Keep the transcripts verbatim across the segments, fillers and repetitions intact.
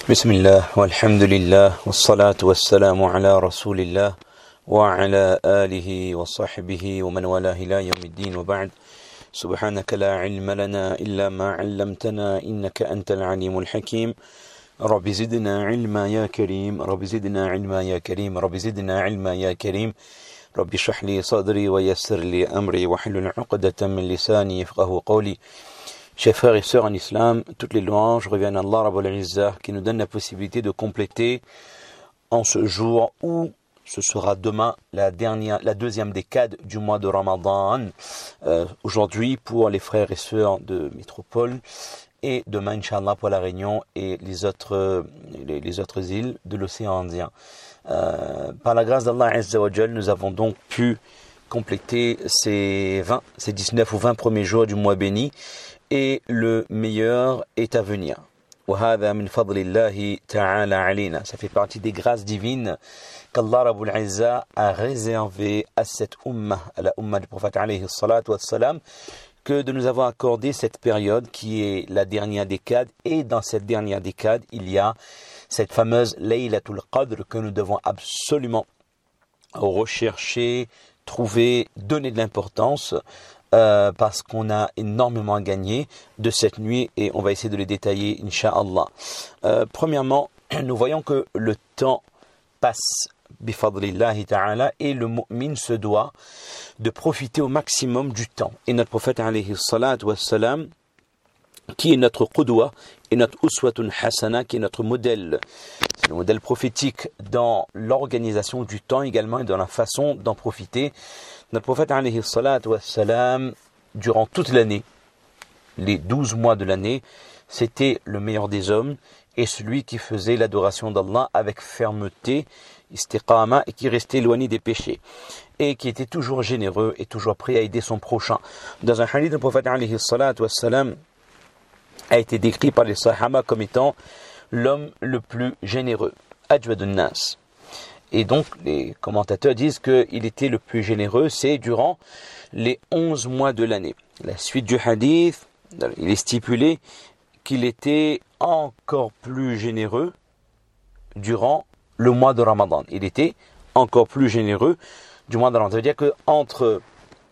بسم الله والحمد لله والصلاة والسلام على رسول الله وعلى آله وصحبه ومن والاه إلى يوم الدين وبعد سبحانك لا علم لنا إلا ما علمتنا إنك أنت العليم الحكيم رب زدنا علما يا كريم رب زدنا علما يا كريم رب زدنا علما يا كريم رب اشرح لي صدري ويسر لي أمري واحلل عقدة من لساني يفقهوا قولي. Chers frères et sœurs en islam, toutes les louanges reviennent à Allah Rabbul Izzah qui nous donne la possibilité de compléter en ce jour où ce sera demain la dernière, la deuxième décade du mois de Ramadan. Euh, aujourd'hui pour les frères et sœurs de métropole et demain Inch'Allah pour la Réunion et les autres, les, les autres îles de l'océan Indien. Euh, par la grâce d'Allah Azza wa Jal, nous avons donc pu compléter ces vingt, ces dix-neuf ou vingt premiers jours du mois béni. Et le meilleur est à venir. وهذا من فضل الله تعالى علينا. Ça fait partie des grâces divines qu'Allah Rabbul Izzah a réservé à cette ummah, à la ummah du prophète alayhi salatu wassalam, que de nous avoir accordé cette période qui est la dernière décade. Et dans cette dernière décade, il y a cette fameuse Laylatul Qadr que nous devons absolument rechercher, trouver, donner de l'importance. Euh, parce qu'on a énormément gagné de cette nuit et on va essayer de les détailler, Inch'Allah. Euh, premièrement, nous voyons que le temps passe, bifadlillahi ta'ala, et le mu'min se doit de profiter au maximum du temps. Et notre prophète, alayhi salatu wassalam, qui est notre qudwa et notre uswatun hasana, qui est notre modèle, c'est le modèle prophétique dans l'organisation du temps également et dans la façon d'en profiter. Notre prophète alayhi salatu wassalam, durant toute l'année, les douze mois de l'année, c'était le meilleur des hommes et celui qui faisait l'adoration d'Allah avec fermeté, istiqama, et qui restait éloigné des péchés et qui était toujours généreux et toujours prêt à aider son prochain. Dans un hadith, le prophète alayhi salatu wassalam a été décrit par les sahaba comme étant l'homme le plus généreux, ajwadun nas. Et donc, les commentateurs disent qu'il était le plus généreux, c'est durant les onze mois de l'année. La suite du hadith, il est stipulé qu'il était encore plus généreux durant le mois de Ramadan. Il était encore plus généreux du mois de Ramadan. Ça veut dire qu'entre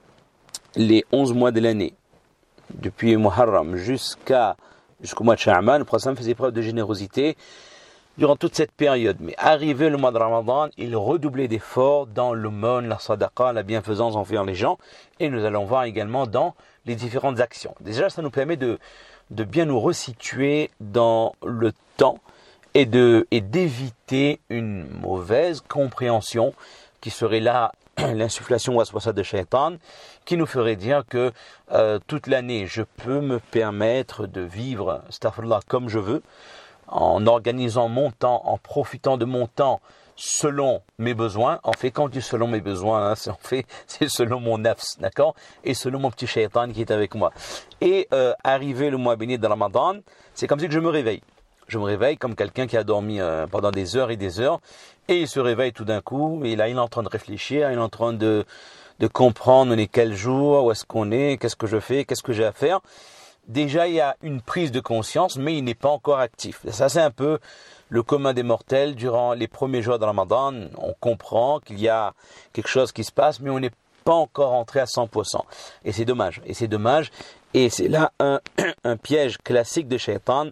les onze mois de l'année, depuis Muharram jusqu'à, jusqu'au mois de Sha'ban, le prophète faisait preuve de générosité durant toute cette période. Mais arrivé le mois de Ramadan, il redoublait d'efforts dans l'aumône, la sadaqa, la bienfaisance envers les gens. Et nous allons voir également dans les différentes actions. Déjà, ça nous permet de, de bien nous resituer dans le temps et, de, et d'éviter une mauvaise compréhension qui serait là l'insufflation waswasa de shaitan, qui nous ferait dire que euh, toute l'année, je peux me permettre de vivre, astaghfirullah, comme je veux, en organisant mon temps, en profitant de mon temps selon mes besoins. En fait, quand je dis selon mes besoins, hein, c'est, en fait, c'est selon mon nafs, d'accord, et selon mon petit shaitan qui est avec moi. Et euh, arrivé le mois béni de Ramadan, c'est comme si que je me réveille. Je me réveille comme quelqu'un qui a dormi euh, pendant des heures et des heures, et il se réveille tout d'un coup, et là il est en train de réfléchir, il est en train de, de comprendre on est quel jour, où est-ce qu'on est, qu'est-ce que je fais, qu'est-ce que j'ai à faire. Déjà, il y a une prise de conscience, mais il n'est pas encore actif. Ça, c'est un peu le commun des mortels. Durant les premiers jours de Ramadan, on comprend qu'il y a quelque chose qui se passe, mais on n'est pas encore entré à cent pour cent. Et c'est dommage. Et c'est dommage. Et c'est là un, un piège classique de Shaitan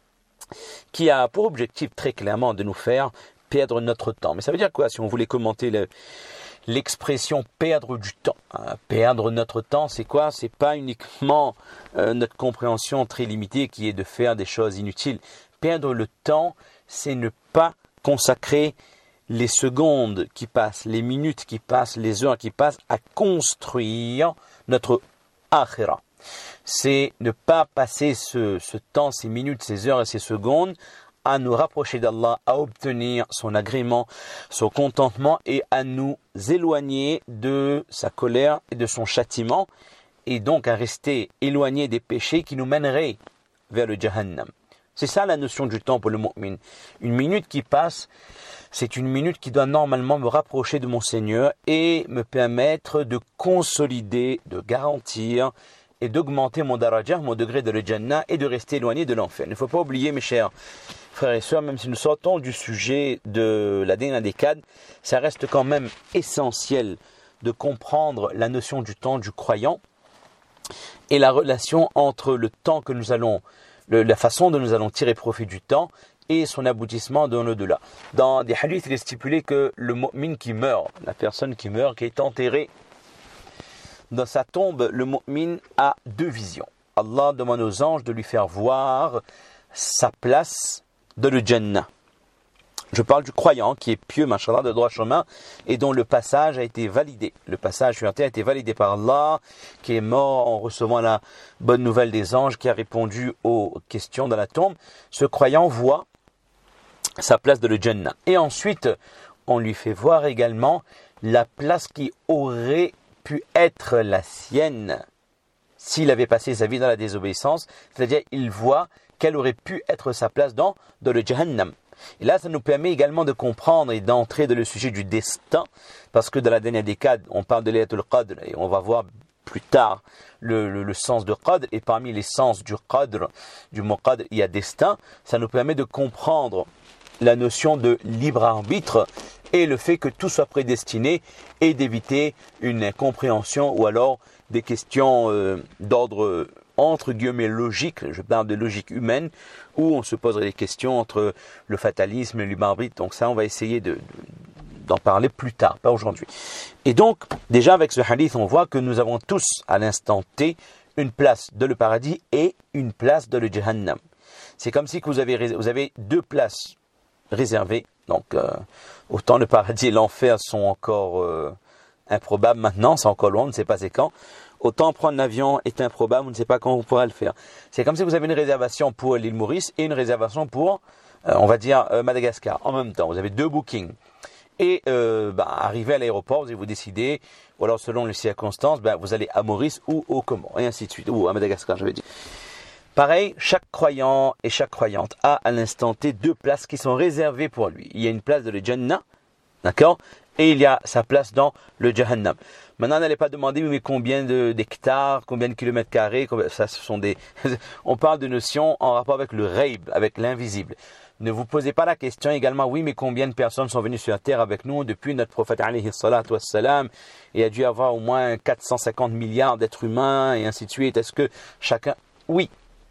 qui a pour objectif très clairement de nous faire perdre notre temps. Mais ça veut dire quoi si on voulait commenter le... l'expression perdre du temps, hein, perdre notre temps, c'est quoi? C'est pas uniquement euh, notre compréhension très limitée qui est de faire des choses inutiles. Perdre le temps, c'est ne pas consacrer les secondes qui passent, les minutes qui passent, les heures qui passent à construire notre akhira. C'est ne pas passer ce, ce temps, ces minutes, ces heures et ces secondes à nous rapprocher d'Allah, à obtenir son agrément, son contentement et à nous éloigner de sa colère et de son châtiment et donc à rester éloignés des péchés qui nous mèneraient vers le Jahannam. C'est ça la notion du temps pour le mu'min. Une minute qui passe, c'est une minute qui doit normalement me rapprocher de mon Seigneur et me permettre de consolider, de garantir et d'augmenter mon darajah, mon degré de le Jannah, et de rester éloigné de l'enfer. Il ne faut pas oublier, mes chers frères et sœurs, même si nous sortons du sujet de la dernière décade, ça reste quand même essentiel de comprendre la notion du temps du croyant et la relation entre le temps que nous allons, le, la façon dont nous allons tirer profit du temps et son aboutissement dans l'au-delà. Dans des hadiths, il est stipulé que le mu'min qui meurt, la personne qui meurt, qui est enterrée dans sa tombe, le mu'min a deux visions. Allah demande aux anges de lui faire voir sa place de le Jannah. Je parle du croyant qui est pieux, machallah, de droit chemin, et dont le passage a été validé. Le passage sur la terre a été validé par Allah, qui est mort en recevant la bonne nouvelle des anges, qui a répondu aux questions dans la tombe. Ce croyant voit sa place de le Jannah. Et ensuite, on lui fait voir également la place qui aurait pu être la sienne s'il avait passé sa vie dans la désobéissance. C'est-à-dire, il voit quelle aurait pu être sa place dans, dans le Jahannam. Et là, ça nous permet également de comprendre et d'entrer dans le sujet du destin, parce que dans la dernière décade, on parle de Laylatul Qadr, et on va voir plus tard le, le, le sens de Qadr, et parmi les sens du Qadr, du mot Qadr, il y a destin. Ça nous permet de comprendre la notion de libre arbitre et le fait que tout soit prédestiné, et d'éviter une incompréhension ou alors des questions euh, d'ordre entre guillemets logique, je parle de logique humaine, où on se poserait des questions entre le fatalisme et le libre arbitre. Donc ça, on va essayer de, de, d'en parler plus tard, pas aujourd'hui. Et donc, déjà avec ce hadith, on voit que nous avons tous, à l'instant T, une place de le paradis et une place de le Jahannam. C'est comme si vous avez, vous avez deux places réservées. Donc, euh, autant le paradis et l'enfer sont encore euh, improbables maintenant, c'est encore loin, on ne sait pas c'est quand. Autant prendre l'avion est improbable, on ne sait pas quand on pourra le faire. C'est comme si vous avez une réservation pour l'île Maurice et une réservation pour, euh, on va dire, euh, Madagascar. En même temps, vous avez deux bookings. Et euh, bah, arrivé à l'aéroport, vous allez vous décider, ou alors selon les circonstances, bah, vous allez à Maurice ou au Comores, et ainsi de suite, ou à Madagascar, je vais dire. Pareil, chaque croyant et chaque croyante a à l'instant T deux places qui sont réservées pour lui. Il y a une place de le Jannah, d'accord ? Et il y a sa place dans le Jahannam. Maintenant, n'allez pas demander mais combien de, d'hectares, combien de kilomètres carrés, combien, ça ce sont des... On parle de notions en rapport avec le ghaib, avec l'invisible. Ne vous posez pas la question également, oui, mais combien de personnes sont venues sur la terre avec nous depuis notre prophète alayhi salatu wassalam, et il a dû avoir au moins quatre cent cinquante milliards d'êtres humains, et ainsi de suite. Est-ce que chacun... Oui.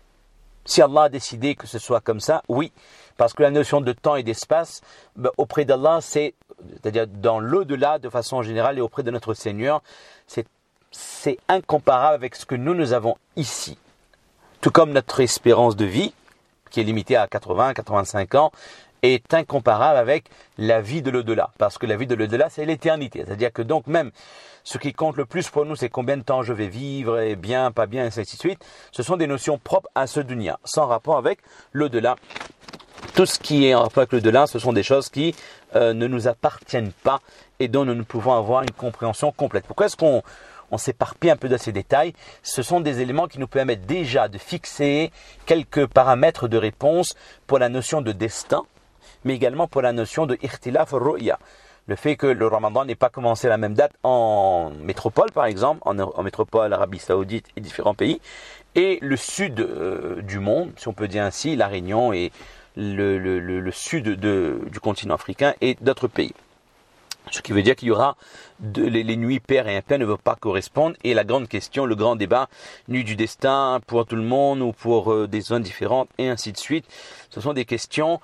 Si Allah a décidé que ce soit comme ça, oui. Parce que la notion de temps et d'espace, ben, auprès d'Allah, c'est, c'est-à-dire dans l'au-delà de façon générale et auprès de notre Seigneur, c'est, c'est incomparable avec ce que nous, nous avons ici. Tout comme notre espérance de vie, qui est limitée à quatre-vingts à quatre-vingt-cinq ans, est incomparable avec la vie de l'au-delà. Parce que la vie de l'au-delà, c'est l'éternité. C'est-à-dire que donc même, ce qui compte le plus pour nous, c'est combien de temps je vais vivre, et bien, pas bien, et ainsi de suite. Ce sont des notions propres à ce dunya, sans rapport avec l'au-delà. Tout ce qui est en rapport avec l'au-delà, ce sont des choses qui euh, ne nous appartiennent pas et dont nous ne pouvons avoir une compréhension complète. Pourquoi est-ce qu'on on s'éparpille un peu de ces détails? Ce sont des éléments qui nous permettent déjà de fixer quelques paramètres de réponse pour la notion de destin, mais également pour la notion de ikhtilaf al-ru'ya. Le fait que le Ramadan n'ait pas commencé à la même date en métropole, par exemple, en, en métropole, Arabie Saoudite et différents pays, et le sud euh, du monde, si on peut dire ainsi, la Réunion et le, le, le, le sud de, du continent africain et d'autres pays. Ce qui veut dire qu'il y aura de, les, les nuits paires et impaires ne vont pas correspondre. Et la grande question, le grand débat, nuit du destin pour tout le monde ou pour euh, des zones différentes et ainsi de suite. Ce sont des questions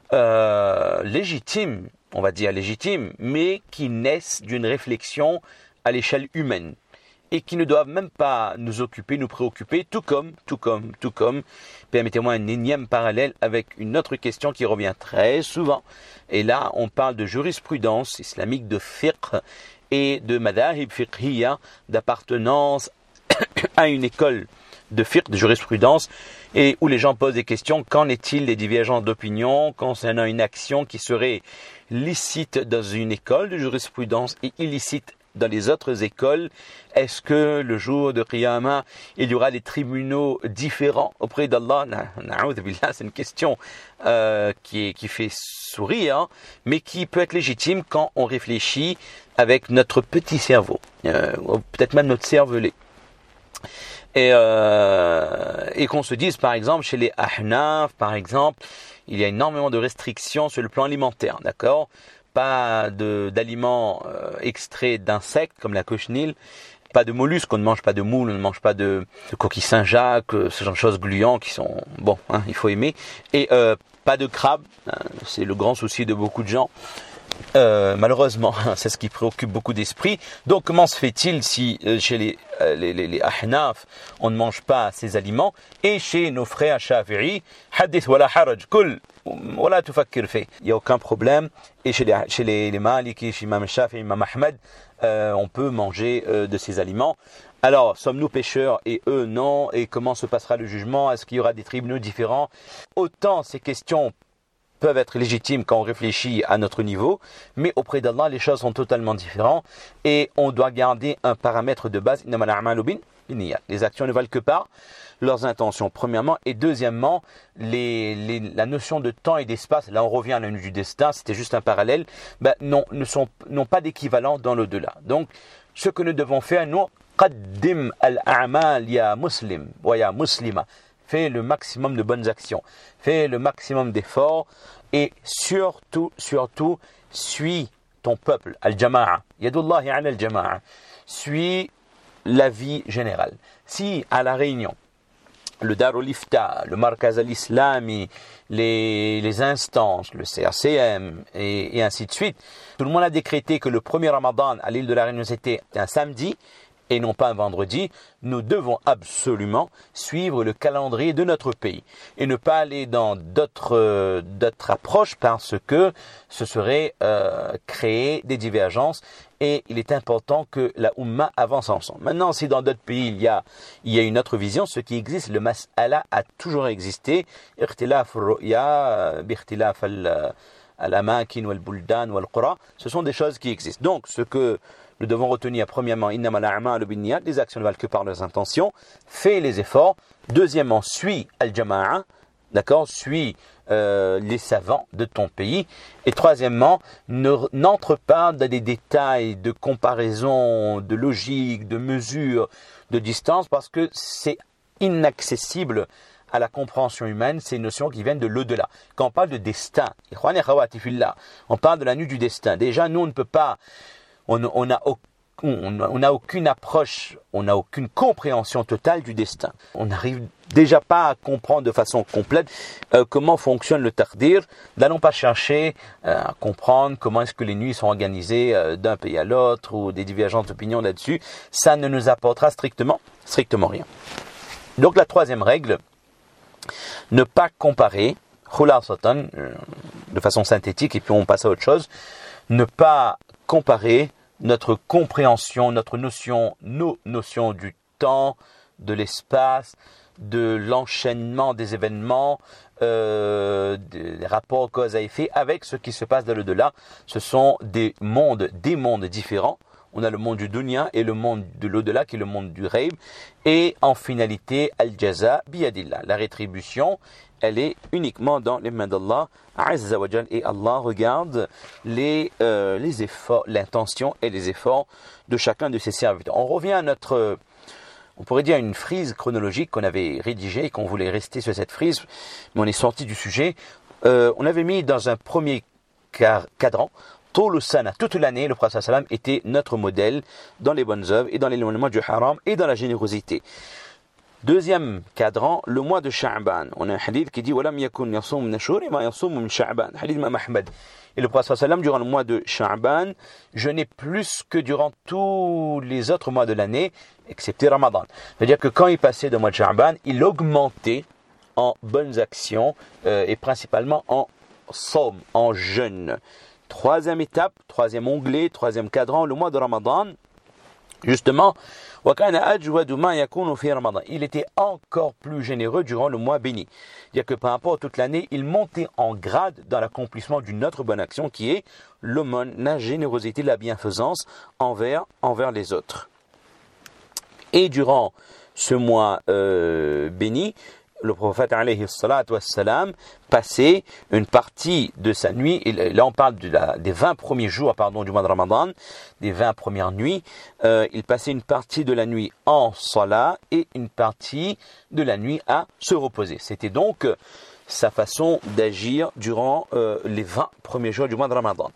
euh, légitimes, on va dire légitimes, mais qui naissent d'une réflexion à l'échelle humaine et qui ne doivent même pas nous occuper, nous préoccuper, tout comme, tout comme, tout comme, permettez-moi un énième parallèle avec une autre question qui revient très souvent. Et là, on parle de jurisprudence islamique, de fiqh et de madahib fiqhiyya, d'appartenance à une école de fiqh, de jurisprudence, et où les gens posent des questions. Qu'en est-il des divergences d'opinion concernant une action qui serait licite dans une école de jurisprudence et illicite dans les autres écoles? Est-ce que le jour de Qiyamah, il y aura des tribunaux différents auprès d'Allah? C'est une question euh, qui, est, qui fait sourire, mais qui peut être légitime quand on réfléchit avec notre petit cerveau, euh, peut-être même notre cervelet. Et, euh, et qu'on se dise, par exemple, chez les Ahnaf, par exemple, il y a énormément de restrictions sur le plan alimentaire, d'accord? Pas de, d'aliments euh, extraits d'insectes comme la cochenille, pas de mollusques, on ne mange pas de moules, on ne mange pas de, de coquilles Saint-Jacques, ce genre de choses gluants qui sont, bon, hein, il faut aimer. Et euh, pas de crabes, hein, c'est le grand souci de beaucoup de gens. Euh, malheureusement, c'est ce qui préoccupe beaucoup d'esprits. Donc, comment se fait-il si euh, chez les, euh, les, les, les Ahnaf, on ne mange pas ces aliments, et chez nos frères Shafi'i, hadith wala haraj, kul, wala tufakkir fi. Il n'y a aucun problème. Et chez les, chez les, les Maliki, chez Imam Shafi'i, Imam Ahmed, euh, on peut manger euh, de ces aliments. Alors, sommes-nous pécheurs et eux non? Et comment se passera le jugement? Est-ce qu'il y aura des tribunaux différents? Autant ces questions peuvent être légitimes quand on réfléchit à notre niveau, mais auprès d'Allah, les choses sont totalement différentes et on doit garder un paramètre de base. Les actions ne valent que par leurs intentions, premièrement, et deuxièmement, les, les, la notion de temps et d'espace, là on revient à la nuit du destin, c'était juste un parallèle, ben non, ne sont, n'ont pas d'équivalent dans l'au-delà. Donc, ce que nous devons faire, nous, qaddim al-a'mal ya muslim, wa ya muslima. Fais le maximum de bonnes actions, fais le maximum d'efforts et surtout, surtout, suis ton peuple, al-jama'a, yadullahi ala al-jama'a, suis la vie générale. Si à la Réunion, le Darul Ifta, le Markaz al-Islami, les, les instances, le C R C M et, et ainsi de suite, tout le monde a décrété que le premier Ramadan à l'île de la Réunion c'était un samedi, et non pas un vendredi, nous devons absolument suivre le calendrier de notre pays et ne pas aller dans d'autres, euh, d'autres approches parce que ce serait euh, créer des divergences et il est important que la Ummah avance ensemble. Maintenant, si dans d'autres pays il y a, il y a une autre vision, ce qui existe, le mas'ala a toujours existé, ikhtilaf al-ru'ya, bikhtilaf al-amakin wal-buldan wal-qura, ce sont des choses qui existent. Donc, ce que nous devons retenir premièrement, innamal a'malu binniyat, les actions ne valent que par leurs intentions, fais les efforts. Deuxièmement, suis al-jama'a, d'accord, suis euh, les savants de ton pays. Et troisièmement, ne, n'entre pas dans des détails de comparaison, de logique, de mesure, de distance, parce que c'est inaccessible à la compréhension humaine, ces notions qui viennent de l'au-delà. Quand on parle de destin, on parle de la nuit du destin. Déjà, nous, on ne peut pas... On n'a on on, on aucune approche, on n'a aucune compréhension totale du destin. On n'arrive déjà pas à comprendre de façon complète euh, comment fonctionne le taqdir. N'allons pas chercher euh, à comprendre comment est-ce que les nuits sont organisées euh, d'un pays à l'autre ou des divergences d'opinion là-dessus. Ça ne nous apportera strictement, strictement rien. Donc la troisième règle, ne pas comparer, khulasatan, euh, de façon synthétique, et puis on passe à autre chose, ne pas comparer notre compréhension, notre notion, nos notions du temps, de l'espace, de l'enchaînement des événements, euh, des rapports cause à effet avec ce qui se passe dans l'au-delà. Ce sont des mondes, des mondes différents. On a le monde du dunya et le monde de l'au-delà qui est le monde du ghaib. Et en finalité, al-jaza biyadillah, la rétribution, elle est uniquement dans les mains d'Allah Azza wa Jal, et Allah regarde les, euh, les efforts, l'intention et les efforts de chacun de ses serviteurs. On revient à notre, on pourrait dire une frise chronologique qu'on avait rédigée et qu'on voulait rester sur cette frise, mais on est sorti du sujet. Euh, on avait mis dans un premier cadran, tout sana, toute l'année, le prophète sallam était notre modèle dans les bonnes œuvres et dans l'éloignement du haram et dans la générosité. Deuxième cadran, le mois de Sha'ban. On a un hadith qui dit وَلَمْ يَكُنْ يَصُومُ مِنَ الشُّهُورِ مَا يَصُومُ مِنْ شَعْبَانَ. Hadith Imam Ahmed. Et le prophète sallam, durant le mois de Sha'ban, jeûnait plus que durant tous les autres mois de l'année, excepté Ramadan. C'est-à-dire que quand il passait le mois de Sha'ban, il augmentait en bonnes actions euh, et principalement en saum, en jeûne. Troisième étape, troisième onglet, troisième cadran, le mois de Ramadan. Justement, il était encore plus généreux durant le mois béni. C'est-à-dire que par rapport à toute l'année, il montait en grade dans l'accomplissement d'une autre bonne action qui est l'aumône, la générosité, la bienfaisance envers, envers les autres. Et durant ce mois euh, béni, le prophète alayhi salatu wassalam passait une partie de sa nuit, et là on parle de la, des vingt premiers jours pardon, du mois de Ramadan, des vingt premières nuits, euh, il passait une partie de la nuit en salat et une partie de la nuit à se reposer. C'était donc euh, sa façon d'agir durant euh, les vingt premiers jours du mois de Ramadan.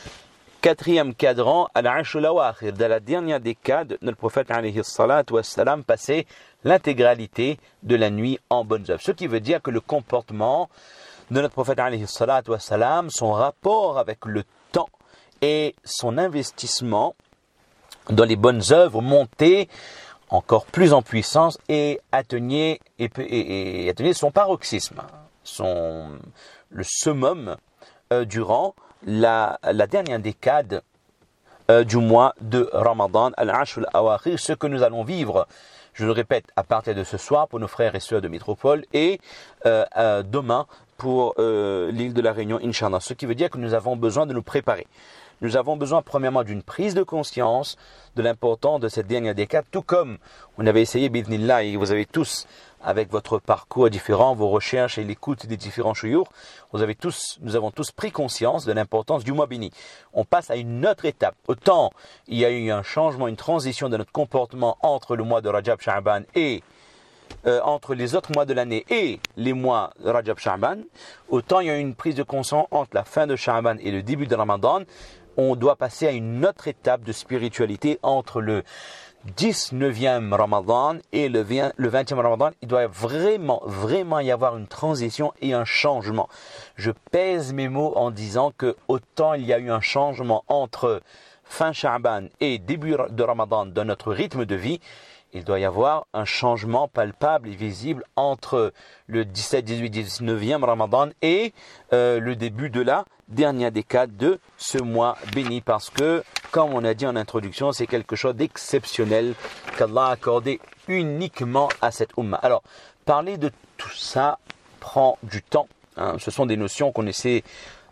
Quatrième cadran, al-ashr al-awakhir, dans la dernière décade, notre prophète alayhi salatu wassalam passait l'intégralité de la nuit en bonnes œuvres. Ce qui veut dire que le comportement de notre prophète alayhi salatu wassalam, son rapport avec le temps et son investissement dans les bonnes œuvres montait encore plus en puissance et atteignait, et, et, et atteignait son paroxysme, son, le summum euh, durant La, la dernière décade euh, du mois de Ramadan, al-ashr al-awakhir, ce que nous allons vivre, je le répète, à partir de ce soir pour nos frères et sœurs de métropole et euh, euh, demain pour euh, l'île de la Réunion, Inch'Allah. Ce qui veut dire que nous avons besoin de nous préparer. Nous avons besoin premièrement d'une prise de conscience de l'importance de cette dernière décade, tout comme on avait essayé, bidnillah, et vous avez tous, avec votre parcours différent, vos recherches et l'écoute des différents chouyours, vous avez tous, nous avons tous pris conscience de l'importance du mois béni. On passe à une autre étape. Autant il y a eu un changement, une transition de notre comportement entre le mois de Rajab Sha'ban et euh, entre les autres mois de l'année et les mois de Rajab Sha'ban, autant il y a eu une prise de conscience entre la fin de Sha'ban et le début de Ramadan. On doit passer à une autre étape de spiritualité entre le dix-neuvième Ramadan et le vingtième Ramadan. Il doit vraiment, vraiment y avoir une transition et un changement. Je pèse mes mots en disant que autant il y a eu un changement entre fin Sha'ban et début de Ramadan dans notre rythme de vie, il doit y avoir un changement palpable et visible entre le dix-sept, dix-huit, dix-neuvième Ramadan et euh, le début de la dernière décade de ce mois béni. Parce que, comme on a dit en introduction, c'est quelque chose d'exceptionnel qu'Allah a accordé uniquement à cette Ummah. Alors, parler de tout ça prend du temps. Hein. Ce sont des notions qu'on essaie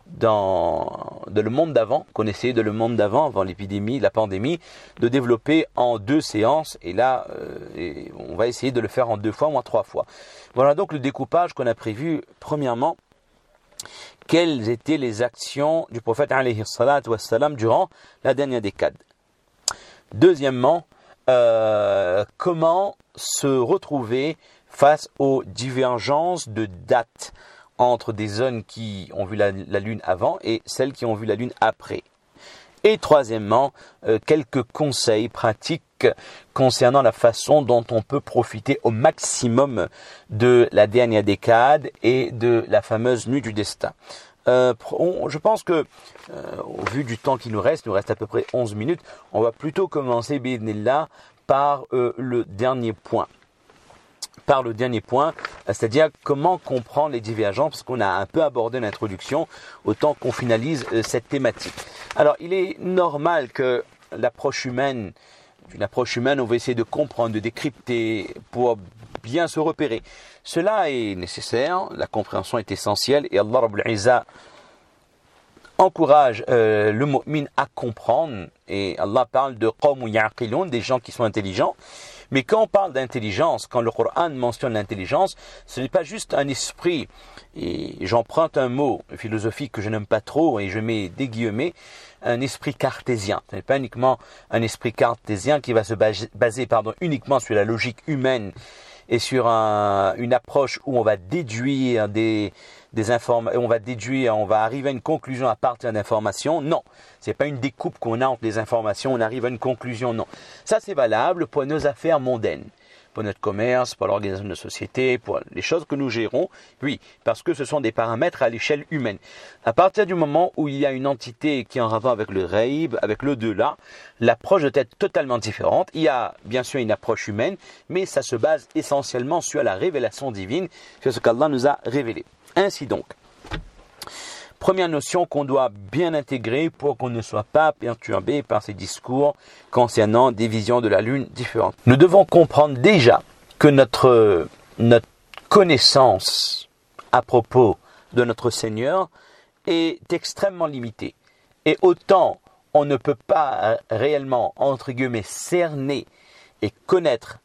dans, dans le monde d'avant, qu'on essayait de le monde d'avant, avant l'épidémie, la pandémie, de développer en deux séances. Et là, euh, et on va essayer de le faire en deux fois ou en trois fois. Voilà donc le découpage qu'on a prévu. Premièrement, quelles étaient les actions du prophète alayhi salatu wassalam durant la dernière décade. Deuxièmement, euh, comment se retrouver face aux divergences de dates entre des zones qui ont vu la, la lune avant et celles qui ont vu la lune après. Et troisièmement, euh, quelques conseils pratiques concernant la façon dont on peut profiter au maximum de la dernière décade et de la fameuse nuit du destin. Euh, on, je pense que, euh, au vu du temps qui nous reste, il nous reste à peu près onze minutes, on va plutôt commencer, bi'idhnillah, par euh, le dernier point. Par le dernier point, c'est-à-dire comment comprendre les divergences, parce qu'on a un peu abordé l'introduction, autant qu'on finalise euh, cette thématique. Alors, il est normal que l'approche humaine, une approche humaine, on va essayer de comprendre, de décrypter pour bien se repérer. Cela est nécessaire, la compréhension est essentielle, et Allah Rabbul Izza encourage euh, le mu'min à comprendre, et Allah parle de qawm ya'qilun, des gens qui sont intelligents. Mais quand on parle d'intelligence, quand le Coran mentionne l'intelligence, ce n'est pas juste un esprit, et j'emprunte un mot philosophique que je n'aime pas trop et je mets des guillemets, un esprit cartésien. Ce n'est pas uniquement un esprit cartésien qui va se baser, baser pardon, uniquement sur la logique humaine et sur un, une approche où on va déduire des, des informations, on va déduire, on va arriver à une conclusion à partir d'informations. Non, c'est pas une découpe qu'on a entre les informations, on arrive à une conclusion. Non, ça c'est valable pour nos affaires mondaines, pour notre commerce, pour l'organisation de société, pour les choses que nous gérons. Oui, parce que ce sont des paramètres à l'échelle humaine. À partir du moment où il y a une entité qui est en rapport avec le ghaib, avec l'au-delà, l'approche doit être totalement différente. Il y a bien sûr une approche humaine, mais ça se base essentiellement sur la révélation divine, sur ce qu'Allah nous a révélé. Ainsi donc, première notion qu'on doit bien intégrer pour qu'on ne soit pas perturbé par ces discours concernant des visions de la lune différentes. Nous devons comprendre déjà que notre, notre connaissance à propos de notre Seigneur est extrêmement limitée. Et autant on ne peut pas réellement, entre guillemets, cerner et connaître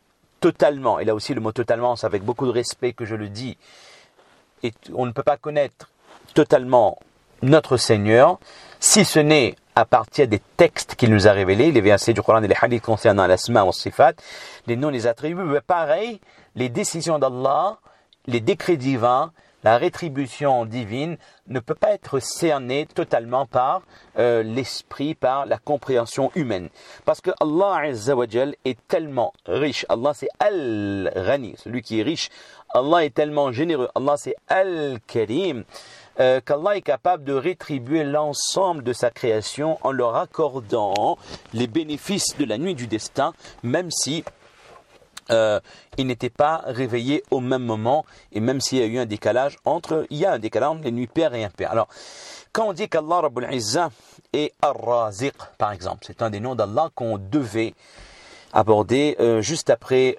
totalement, et là aussi le mot totalement, c'est avec beaucoup de respect que je le dis, et on ne peut pas connaître totalement notre Seigneur, si ce n'est à partir des textes qu'il nous a révélés, les versets du Coran et les hadiths concernant l'asma ou sifat, les noms, les attributs, mais pareil, les décisions d'Allah, les décrets divins, la rétribution divine ne peut pas être cernée totalement par euh, l'esprit, par la compréhension humaine. Parce que Allah Azza wa Jal est tellement riche. Allah c'est Al-Ghani, celui qui est riche. Allah est tellement généreux. Allah c'est Al-Karim. Euh, qu'Allah est capable de rétribuer l'ensemble de sa création en leur accordant les bénéfices de la nuit du destin, même si Euh, ils n'étaient pas réveillés au même moment, et même s'il y a eu un décalage entre, il y a un décalage entre les nuits paires et impaires. Alors, quand on dit qu'Allah Rabbul Izzah est Ar-Raziq, par exemple, c'est un des noms d'Allah qu'on devait aborder euh, juste après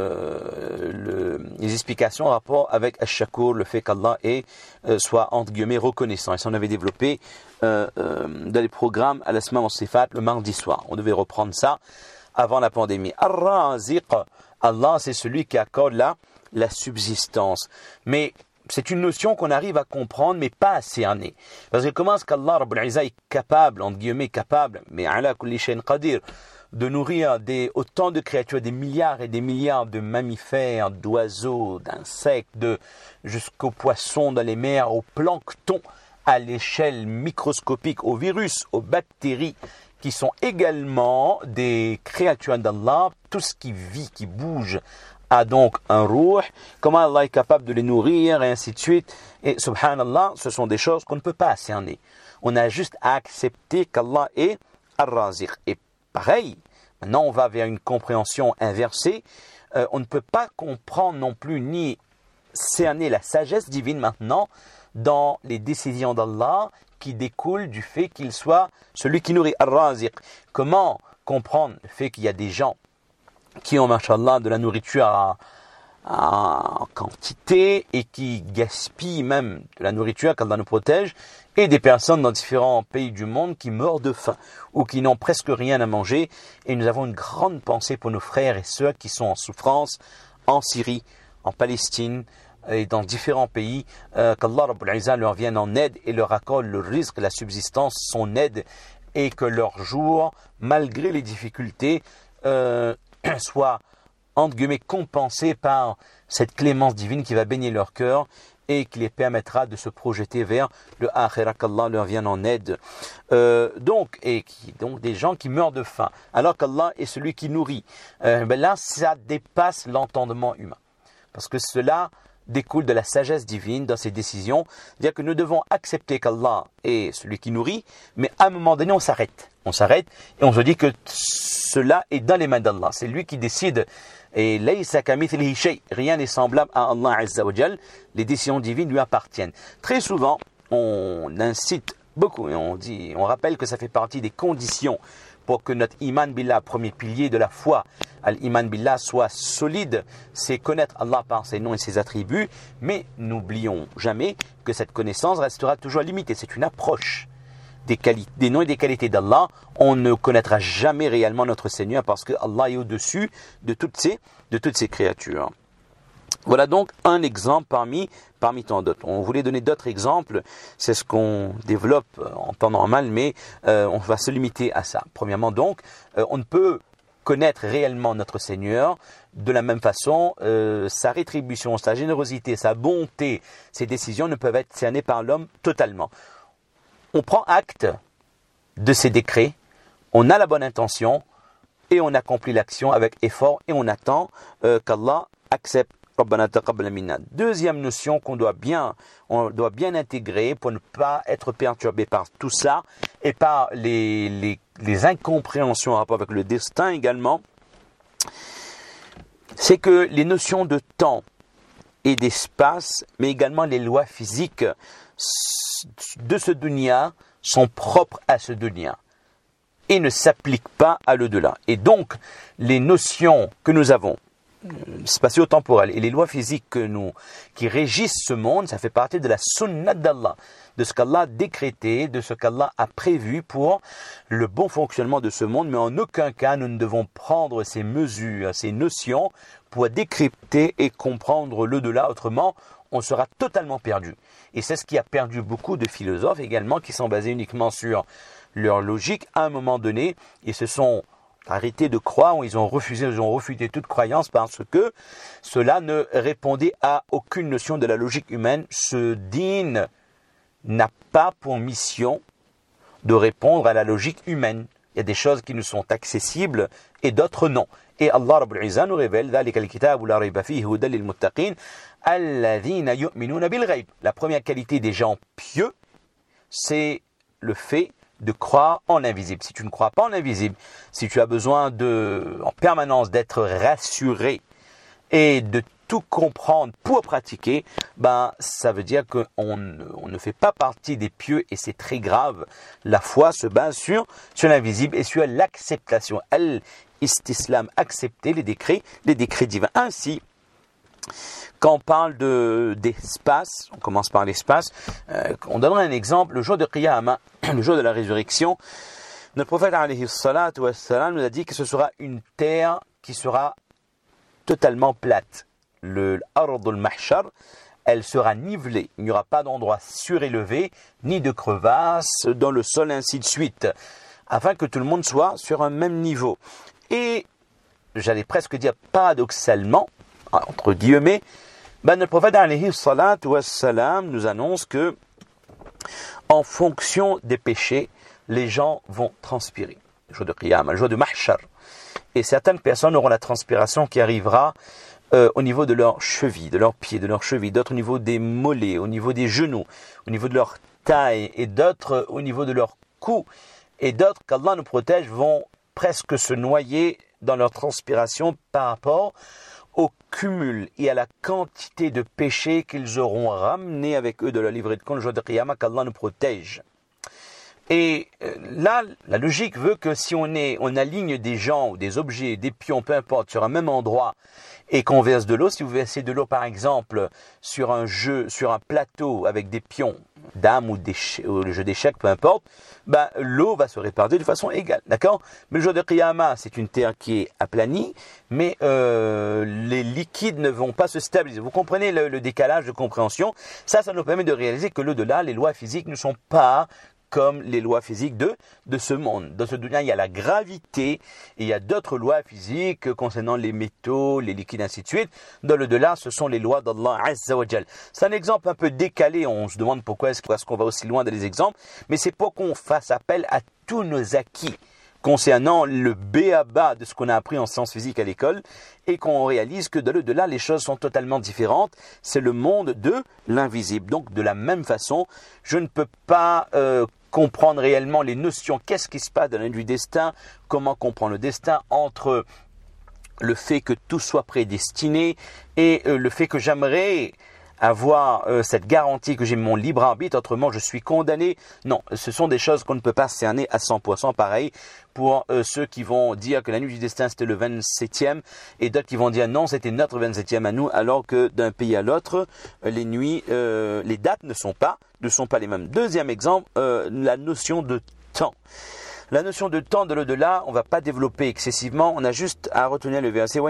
euh, le, les explications en rapport avec Ash-Shakur, le fait qu'Allah est, euh, soit entre guillemets reconnaissant. Et ça on avait développé euh, euh, dans les programmes à l'Asma wa Sifat le mardi soir. On devait reprendre ça avant la pandémie. Ar-Raziq, Allah, c'est celui qui accorde la, la subsistance. Mais c'est une notion qu'on arrive à comprendre, mais pas à cerner. Parce que comment est-ce qu'Allah Rabbul Izzah est capable, entre guillemets capable, mais ala kulli shay'in qadir, de nourrir des, autant de créatures, des milliards et des milliards de mammifères, d'oiseaux, d'insectes, de, jusqu'aux poissons dans les mers, au plancton, à l'échelle microscopique, aux virus, aux bactéries, qui sont également des créatures d'Allah. Tout ce qui vit, qui bouge, a donc un ruh. Comment Allah est capable de les nourrir, et ainsi de suite. Et subhanallah, ce sont des choses qu'on ne peut pas cerner. On a juste à accepter qu'Allah est Ar-Raziq. Et pareil, maintenant on va vers une compréhension inversée. Euh, on ne peut pas comprendre non plus ni cerner la sagesse divine maintenant dans les décisions d'Allah qui découlent du fait qu'il soit celui qui nourrit Ar-Raziq. Comment comprendre le fait qu'il y a des gens qui ont, mashallah, de la nourriture à, à, en quantité et qui gaspillent même de la nourriture, qu'Allah nous protège, et des personnes dans différents pays du monde qui meurent de faim ou qui n'ont presque rien à manger. Et nous avons une grande pensée pour nos frères et sœurs qui sont en souffrance en Syrie, en Palestine et dans différents pays, euh, qu'Allah Rabbul Izzah leur vienne en aide et leur accorde le risque, la subsistance, son aide, et que leur jour, malgré les difficultés, euh, soit entre guillemets compensé par cette clémence divine qui va baigner leur cœur et qui les permettra de se projeter vers le akhira, qu'Allah leur vienne en aide. Euh, donc, et qui, donc des gens qui meurent de faim, alors qu'Allah est celui qui nourrit. Euh, ben là, ça dépasse l'entendement humain, parce que cela découle de la sagesse divine dans ses décisions. C'est-à-dire que nous devons accepter qu'Allah est celui qui nourrit, mais à un moment donné, on s'arrête. On s'arrête et on se dit que cela est dans les mains d'Allah. C'est lui qui décide. Et laysa kamithlihi shay, rien n'est semblable à Allah Azza wa Jal. Les décisions divines lui appartiennent. Très souvent, on incite beaucoup et on dit, on rappelle que ça fait partie des conditions pour que notre iman billah, premier pilier de la foi, al-iman billah, soit solide, c'est connaître Allah par ses noms et ses attributs, mais n'oublions jamais que cette connaissance restera toujours limitée. C'est une approche des, quali- des noms et des qualités d'Allah. On ne connaîtra jamais réellement notre Seigneur parce que Allah est au-dessus de toutes ces, de toutes ces créatures. Voilà donc un exemple parmi, parmi tant d'autres. On voulait donner d'autres exemples, c'est ce qu'on développe en temps normal, mais euh, on va se limiter à ça. Premièrement donc, euh, on ne peut connaître réellement notre Seigneur de la même façon, euh, sa rétribution, sa générosité, sa bonté, ses décisions ne peuvent être cernées par l'homme totalement. On prend acte de ses décrets, on a la bonne intention et on accomplit l'action avec effort et on attend euh, qu'Allah accepte. Deuxième notion qu'on doit bien, on doit bien intégrer pour ne pas être perturbé par tout ça et par les, les, les incompréhensions en rapport avec le destin également, c'est que les notions de temps et d'espace, mais également les lois physiques de ce dunya sont propres à ce dunya et ne s'appliquent pas à l'au-delà. Et donc, les notions que nous avons spatio-temporelles et les lois physiques que nous, qui régissent ce monde, ça fait partie de la sunnah d'Allah, de ce qu'Allah a décrété, de ce qu'Allah a prévu pour le bon fonctionnement de ce monde, mais en aucun cas nous ne devons prendre ces mesures, ces notions pour décrypter et comprendre l'au-delà, autrement on sera totalement perdu. Et c'est ce qui a perdu beaucoup de philosophes également qui sont basés uniquement sur leur logique à un moment donné et se sont arrêtés de croire, ou ils ont refusé, ils ont refuté toute croyance parce que cela ne répondait à aucune notion de la logique humaine. Ce dîn n'a pas pour mission de répondre à la logique humaine. Il y a des choses qui nous sont accessibles et d'autres non. Et Allah Rabbul Izzah nous révèle ذَلِكَ الْكِتَابُ لَا رَيْبَ فِيهِ هُدًى لِلْمُتَّقِينَ الَّذِينَ يُؤْمِنُونَ بِالْغَيْبِ. La première qualité des gens pieux, c'est le fait de croire en l'invisible. Si tu ne crois pas en l'invisible, si tu as besoin de, en permanence d'être rassuré et de tout comprendre pour pratiquer, ben, ça veut dire qu'on on ne fait pas partie des pieux et c'est très grave. La foi se base sur, sur l'invisible et sur l'acceptation. Al-istislam, accepter les décrets, les décrets divins. Ainsi, quand on parle de, d'espace, on commence par l'espace, euh, on donnera un exemple, le jour de Qiyamah, le jour de la résurrection, notre prophète alayhi salatu wassalam nous a dit que ce sera une terre qui sera totalement plate. Le Ard al-Mahshar, elle sera nivelée. Il n'y aura pas d'endroit surélevé, ni de crevasses dans le sol, ainsi de suite, afin que tout le monde soit sur un même niveau. Et, j'allais presque dire paradoxalement, entre guillemets, ben, notre prophète alayhi salatu wassalam nous annonce que, en fonction des péchés, les gens vont transpirer. Le jour de Qiyamah, le jour de Mahshar. Et certaines personnes auront la transpiration qui arrivera Euh, au niveau de leurs chevilles, de leurs pieds, de leurs chevilles, d'autres au niveau des mollets, au niveau des genoux, au niveau de leur taille, et d'autres au niveau de leur cou, et d'autres, qu'Allah nous protège, vont presque se noyer dans leur transpiration par rapport au cumul et à la quantité de péchés qu'ils auront ramenés avec eux de leur livret de compte le jour de Qiyamah, qu'Allah nous protège. Et là, la logique veut que si on, est, on aligne des gens ou des objets, des pions, peu importe, sur un même endroit et qu'on verse de l'eau, si vous versez de l'eau par exemple sur un jeu, sur un plateau avec des pions, dames ou, des, ou le jeu d'échecs, peu importe, ben, l'eau va se répartir de façon égale, d'accord? Mais le jour de Qiyamah, c'est une terre qui est aplanie, mais euh, les liquides ne vont pas se stabiliser. Vous comprenez le, le décalage de compréhension? Ça, ça nous permet de réaliser que l'au-delà, les lois physiques ne sont pas comme les lois physiques de, de ce monde. Dans ce dunya, il y a la gravité, et il y a d'autres lois physiques concernant les métaux, les liquides, ainsi de suite. Dans le delà, ce sont les lois d'Allah Azza wa Jal. C'est un exemple un peu décalé, on se demande pourquoi est-ce, est-ce qu'on va aussi loin dans les exemples, mais c'est pour qu'on fasse appel à tous nos acquis concernant le b a ba de ce qu'on a appris en sciences physiques à l'école et qu'on réalise que de là, les choses sont totalement différentes. C'est le monde de l'invisible. Donc, de la même façon, je ne peux pas euh, comprendre réellement les notions. Qu'est-ce qui se passe dans la du destin? Comment comprendre le destin entre le fait que tout soit prédestiné et euh, le fait que j'aimerais avoir euh, cette garantie que j'ai mon libre arbitre, autrement je suis condamné. Non, ce sont des choses qu'on ne peut pas cerner à cent pour cent. Pareil pour euh, ceux qui vont dire que la nuit du destin c'était le vingt-septième et d'autres qui vont dire non, c'était notre vingt-septième à nous, alors que d'un pays à l'autre, euh, les nuits, euh, les dates ne sont pas, ne sont pas les mêmes. Deuxième exemple, euh, la notion de temps. La notion de temps de l'au-delà, on ne va pas développer excessivement, on a juste à retenir le verset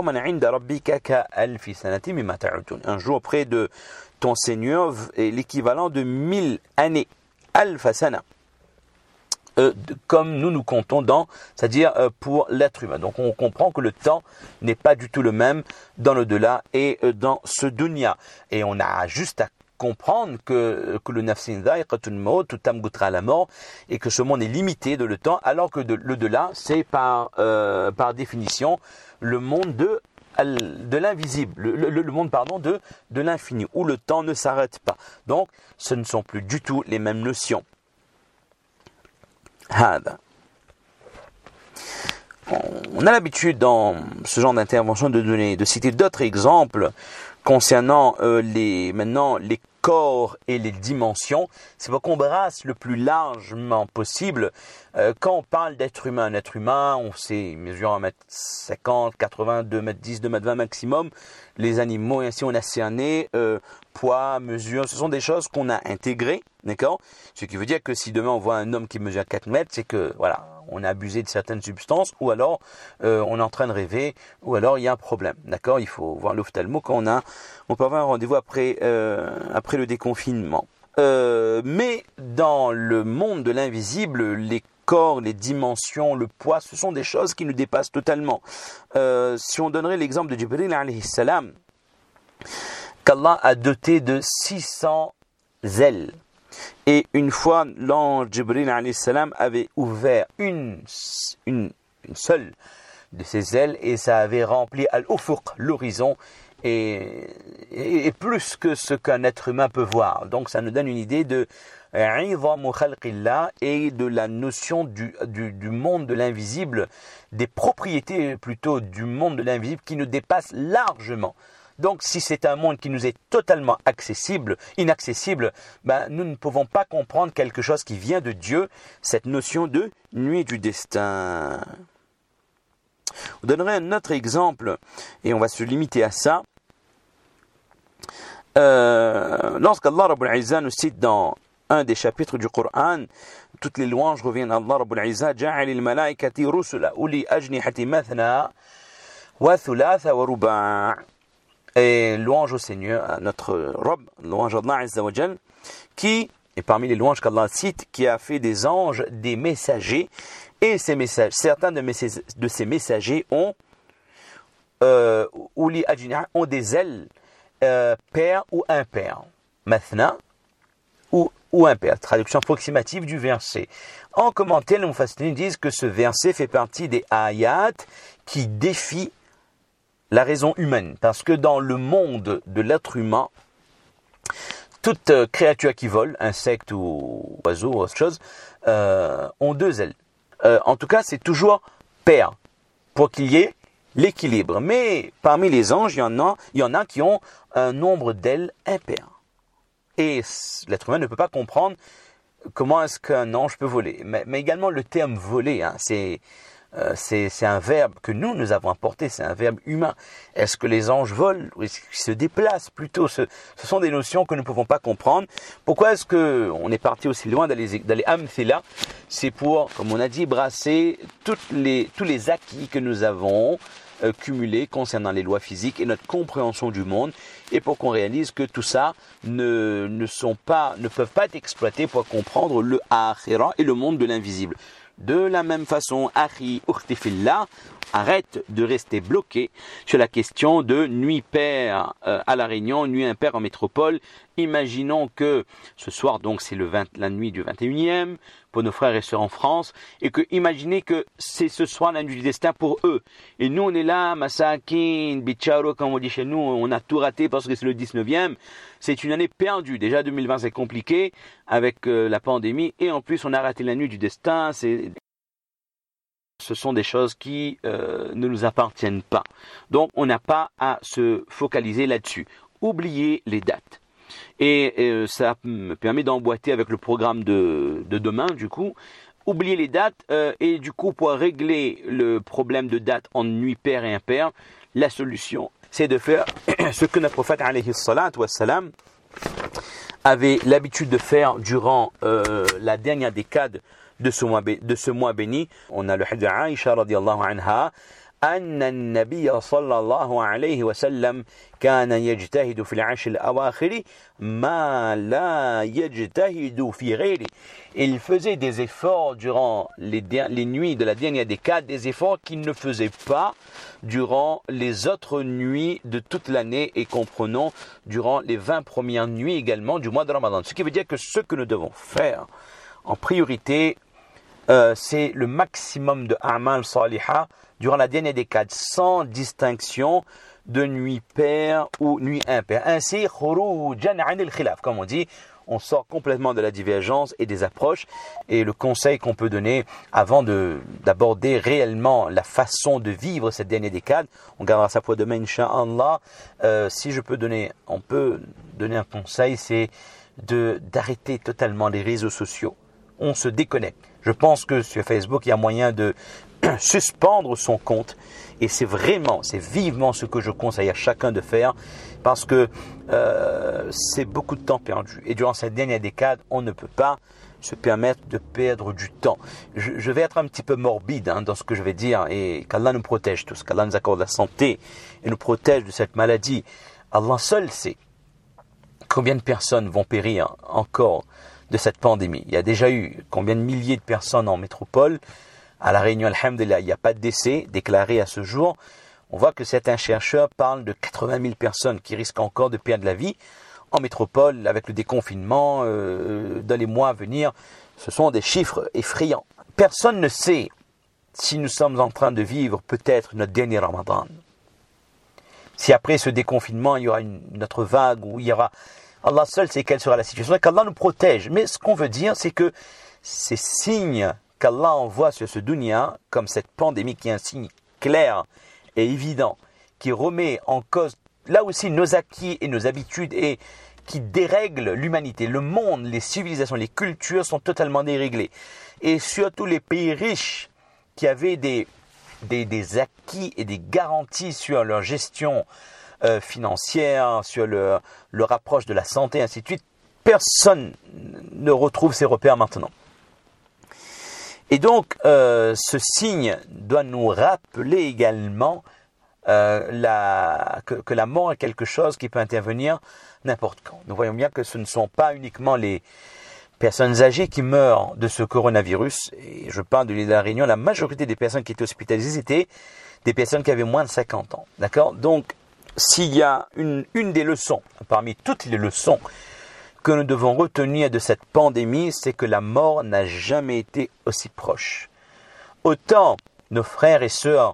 un jour près de ton Seigneur est l'équivalent de mille années. Al-Fasana. Euh, comme nous nous comptons dans, c'est-à-dire euh, pour l'être humain. Donc on comprend que le temps n'est pas du tout le même dans l'au-delà et euh, dans ce dunya. Et on a juste à comprendre que, que le nafsin dha'iqatul maut, tout âme goûtera la mort, et que ce monde est limité de le temps, alors que de, le delà, c'est par, euh, par définition le monde de, de l'invisible, le, le, le monde pardon, de, de l'infini, où le temps ne s'arrête pas. Donc, ce ne sont plus du tout les mêmes notions. Hada. On a l'habitude dans ce genre d'intervention de donner, de citer d'autres exemples concernant euh, les, maintenant les corps et les dimensions. C'est pour qu'on brasse le plus largement possible. Euh, quand on parle d'être humain, un être humain, on sait, il mesure un mètre cinquante, quatre-vingts, deux mètres dix, deux mètres vingt maximum. Les animaux, ainsi on a cerné, euh, poids, mesure, ce sont des choses qu'on a intégrées, d'accord? Ce qui veut dire que si demain on voit un homme qui mesure quatre mètres, c'est que, voilà, on a abusé de certaines substances, ou alors euh, on est en train de rêver, ou alors il y a un problème, d'accord? Il faut voir l'ophtalmo quand on a, on peut avoir un rendez-vous après, euh, après le déconfinement. Euh, mais dans le monde de l'invisible, les corps, les dimensions, le poids, ce sont des choses qui nous dépassent totalement. Euh, si on donnerait l'exemple de Jibril alayhi salam, qu'Allah a doté de six cents ailes. Et une fois, l'ange Jibril alayhi salam avait ouvert une, une, une seule de ses ailes et ça avait rempli al-ufuq, l'horizon, et, et, et plus que ce qu'un être humain peut voir. Donc ça nous donne une idée de et de la notion du, du, du monde de l'invisible, des propriétés plutôt du monde de l'invisible qui nous dépassent largement. Donc si c'est un monde qui nous est totalement accessible, inaccessible, ben, nous ne pouvons pas comprendre quelque chose qui vient de Dieu, cette notion de nuit du destin. On donnerait un autre exemple, et on va se limiter à ça. Euh, Lorsqu'Allah Rabbul Izzah nous cite dans un des chapitres du Coran, toutes les louanges reviennent à Allah Rabbul Izzah, ja'alil malaikati rusula uli ajnihati mathna wa thulatha wa ruba'. Et louange au Seigneur, à notre Rabb, louange à Allah Azza wa Jal, qui, et parmi les louanges qu'Allah cite, qui a fait des anges des messagers, et ces messages, certains de, mes, de ces messagers ont, euh, uli ajnihati, ont des ailes, euh, paires ou impaires. Mathna, ou ou impair, traduction approximative du verset. En commentaire, les mufassirin disent que ce verset fait partie des ayats qui défient la raison humaine. Parce que dans le monde de l'être humain, toute créature qui vole, insecte ou oiseau ou autre chose, euh, ont deux ailes. Euh, en tout cas, c'est toujours pair, pour qu'il y ait l'équilibre. Mais parmi les anges, il y en a, il y en a qui ont un nombre d'ailes impair. Et l'être humain ne peut pas comprendre comment est-ce qu'un ange peut voler. Mais, mais également le terme voler, hein, c'est, euh, c'est, c'est un verbe que nous, nous avons apporté, c'est un verbe humain. Est-ce que les anges volent ou est-ce qu'ils se déplacent plutôt? ce, ce sont des notions que nous ne pouvons pas comprendre. Pourquoi est-ce qu'on est parti aussi loin d'aller, d'aller amthila? C'est pour, comme on a dit, brasser toutes les, tous les acquis que nous avons Euh, cumulés concernant les lois physiques et notre compréhension du monde, et pour qu'on réalise que tout ça ne, ne sont pas, ne peuvent pas être exploités pour comprendre le akhira et le monde de l'invisible. De la même façon, akhi ukhti fillah, arrête de rester bloqué sur la question de nuit paire euh, à La Réunion, nuit impaire en métropole. Imaginons que ce soir, donc c'est le vingt, la nuit du vingt et unième pour nos frères et sœurs en France, et que imaginez que c'est ce soir la nuit du destin pour eux. Et nous on est là, masakin, bicharo, comme on dit chez nous, on a tout raté parce que c'est le dix-neuvième. C'est une année perdue. Déjà deux mille vingt c'est compliqué avec euh, la pandémie, et en plus on a raté la nuit du destin. C'est Ce sont des choses qui euh, ne nous appartiennent pas. Donc on n'a pas à se focaliser là-dessus. Oubliez les dates. Et euh, ça me permet d'emboîter avec le programme de, de demain, du coup. Oubliez les dates euh, et du coup, pour régler le problème de date en nuit paire et impair, la solution, c'est de faire ce que notre prophète alayhi salatu wassalam avait l'habitude de faire durant euh, la dernière décade de ce mois, de ce mois béni. On a le hadith d'Aïcha radiyallahu anha, أن النبي صلى الله عليه وسلم كان يجتهد في العشر الأواخر ما لا يجتهد في غيره. Il faisait des efforts durant les, les nuits de la dernière décade, des efforts qu'il ne faisait pas durant les autres nuits de toute l'année, et comprenons durant les vingt premières nuits également du mois de Ramadan. Ce qui veut dire que ce que nous devons faire en priorité, euh, c'est le maximum de a'mal salihah durant la dernière décade, sans distinction de nuit paire ou nuit impaire. Ainsi, khurujan 'an al-khilaf, comme on dit, on sort complètement de la divergence et des approches. Et le conseil qu'on peut donner avant de, d'aborder réellement la façon de vivre cette dernière décade, on gardera ça pour demain, Inch'Allah. Euh, si je peux donner, on peut donner un conseil, c'est de, d'arrêter totalement les réseaux sociaux. On se déconnecte. Je pense que sur Facebook, il y a moyen de suspendre son compte. Et c'est vraiment, c'est vivement ce que je conseille à chacun de faire, parce que euh, c'est beaucoup de temps perdu. Et durant cette dernière décade, on ne peut pas se permettre de perdre du temps. Je, je vais être un petit peu morbide hein, dans ce que je vais dire, et qu'Allah nous protège tous, qu'Allah nous accorde la santé et nous protège de cette maladie. Allah seul sait combien de personnes vont périr encore de cette pandémie. Il y a déjà eu combien de milliers de personnes en métropole. À La Réunion, alhamdulillah, il n'y a pas de décès déclaré à ce jour. On voit que certains chercheurs parlent de quatre-vingt mille personnes qui risquent encore de perdre la vie en métropole avec le déconfinement euh, dans les mois à venir. Ce sont des chiffres effrayants. Personne ne sait si nous sommes en train de vivre peut-être notre dernier Ramadan. Si après ce déconfinement, il y aura une, une autre vague où il y aura... Allah seul sait quelle sera la situation et qu'Allah nous protège. Mais ce qu'on veut dire, c'est que ces signes qu'Allah envoie sur ce dunya, comme cette pandémie qui est un signe clair et évident, qui remet en cause là aussi nos acquis et nos habitudes et qui dérègle l'humanité. Le monde, les civilisations, les cultures sont totalement déréglées. Et surtout les pays riches qui avaient des, des, des acquis et des garanties sur leur gestion euh, financière, sur le, leur approche de la santé, ainsi de suite, personne ne retrouve ces repères maintenant. Et donc, euh, ce signe doit nous rappeler également euh, la, que, que la mort est quelque chose qui peut intervenir n'importe quand. Nous voyons bien que ce ne sont pas uniquement les personnes âgées qui meurent de ce coronavirus. Et je parle de l'île de la Réunion, la majorité des personnes qui étaient hospitalisées étaient des personnes qui avaient moins de cinquante ans. D'accord ? Donc, s'il y a une, une des leçons, parmi toutes les leçons que nous devons retenir de cette pandémie, c'est que la mort n'a jamais été aussi proche. Autant nos frères et sœurs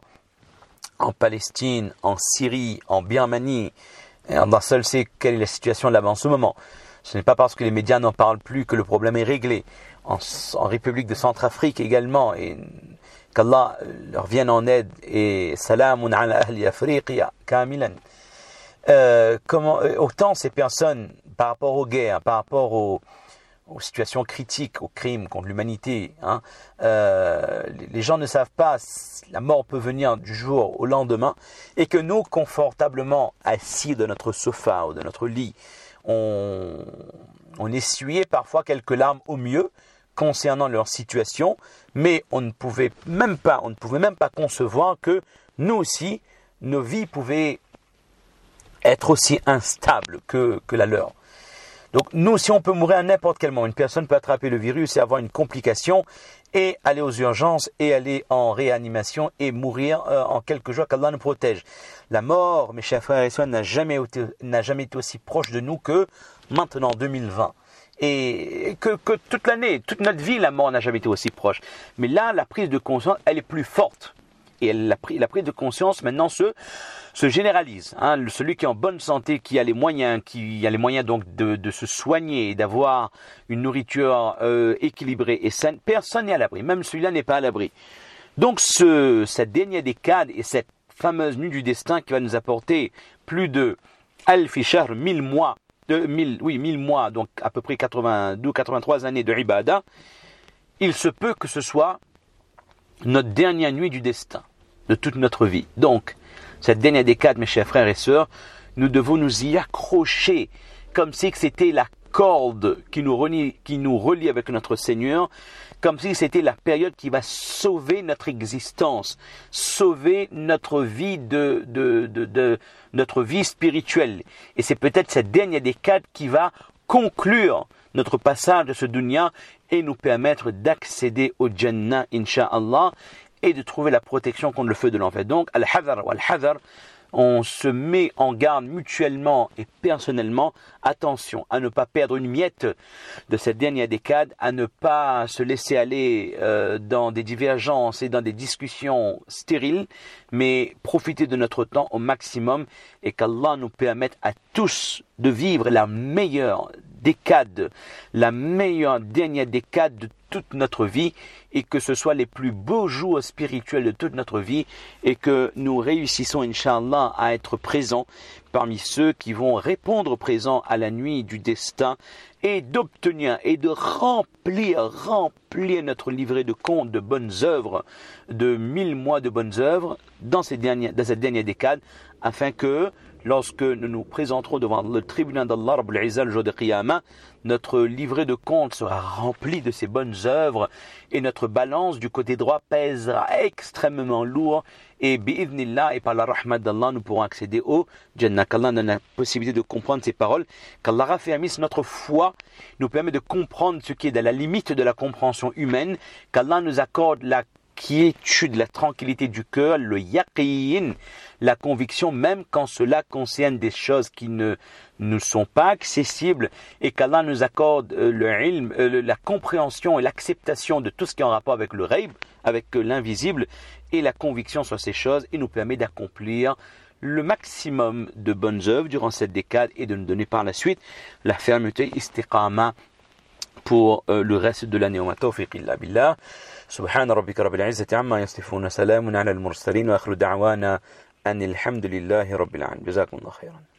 en Palestine, en Syrie, en Birmanie, et Allah seul sait quelle est la situation là-bas en ce moment. Ce n'est pas parce que les médias n'en parlent plus que le problème est réglé. En, en République de Centrafrique également, et qu'Allah leur vienne en aide, et salamun ala ahli Afriqiya kamilan. Euh, comment, autant ces personnes, par rapport aux guerres, par rapport aux, aux situations critiques, aux crimes contre l'humanité, hein, euh, les gens ne savent pas, la mort peut venir du jour au lendemain, et que nous, confortablement assis de notre sofa ou de notre lit, on, on essuyait parfois quelques larmes au mieux concernant leur situation, mais on ne pouvait même pas, on ne pouvait même pas concevoir que nous aussi, nos vies pouvaient être aussi instables que, que la leur. Donc nous, si on peut mourir à n'importe quel moment, une personne peut attraper le virus et avoir une complication et aller aux urgences et aller en réanimation et mourir euh, en quelques jours, qu'Allah nous protège. La mort, mes chers frères et sœurs, n'a jamais été, n'a jamais été aussi proche de nous que maintenant, deux mille vingt. Et que, que toute l'année, toute notre vie, la mort n'a jamais été aussi proche. Mais là, la prise de conscience, elle est plus forte. Et elle, la, la prise de conscience maintenant se, se généralise. Hein. Celui qui est en bonne santé, qui a les moyens, qui a les moyens donc de, de se soigner et d'avoir une nourriture euh, équilibrée et saine, personne n'est à l'abri. Même celui-là n'est pas à l'abri. Donc ce, cette dernière décade et cette fameuse nuit du destin qui va nous apporter plus de alfi shahr, mille mois, de mille, oui, mille mois, donc à peu près quatre-vingt-deux quatre-vingt-trois années de ibadah, il se peut que ce soit notre dernière nuit du destin de toute notre vie. Donc, cette dernière décade, mes chers frères et sœurs, nous devons nous y accrocher comme si c'était la corde qui nous relie, qui nous relie avec notre Seigneur, comme si c'était la période qui va sauver notre existence, sauver notre vie de, de, de, de notre vie spirituelle. Et c'est peut-être cette dernière décade qui va conclure notre passage de ce dunya et nous permettre d'accéder au Jannah, Inch'Allah, et de trouver la protection contre le feu de l'enfer. Donc, al-hadar wa al-hadar, on se met en garde mutuellement et personnellement, attention à ne pas perdre une miette de cette dernière décade, à ne pas se laisser aller euh, dans des divergences et dans des discussions stériles, mais profiter de notre temps au maximum et qu'Allah nous permette à tous de vivre la meilleure décade, la meilleure dernière décade de toute notre vie, et que ce soit les plus beaux jours spirituels de toute notre vie, et que nous réussissons, Inch'Allah, à être présents parmi ceux qui vont répondre présents à la nuit du destin, et d'obtenir et de remplir, remplir notre livret de compte de bonnes œuvres, de mille mois de bonnes œuvres dans, ces dernières, dans cette dernière décade, afin que lorsque nous nous présenterons devant le tribunal d'Allah Rabbul Izzah le jour de Qiyamah, notre livret de compte sera rempli de ces bonnes œuvres et notre balance du côté droit pèsera extrêmement lourd, et bi'idhnillah, et par la rahmat d'Allah, nous pourrons accéder au Jannah. Qu'Allah donne la possibilité de comprendre ces paroles, qu'Allah raffermisse notre foi, nous permet de comprendre ce qui est à la limite de la compréhension humaine, qu'Allah nous accorde la quiétude, la tranquillité du cœur, le yaqin, la conviction, même quand cela concerne des choses qui ne nous sont pas accessibles, et qu'Allah nous accorde euh, le ilm, euh, la compréhension et l'acceptation de tout ce qui est en rapport avec le ghaib, avec euh, l'invisible, et la conviction sur ces choses, et nous permet d'accomplir le maximum de bonnes œuvres durant cette décade, et de nous donner par la suite la fermeté istiqama pour euh, le reste de l'année. Wa tawfiq illa billah. Subhana rabbika rabbil izzati amma yasifun, salamun ala al-mursalin, wa akhiru da'wana anil hamdulillahi rabbil alamin. Jazakumullahu khairan.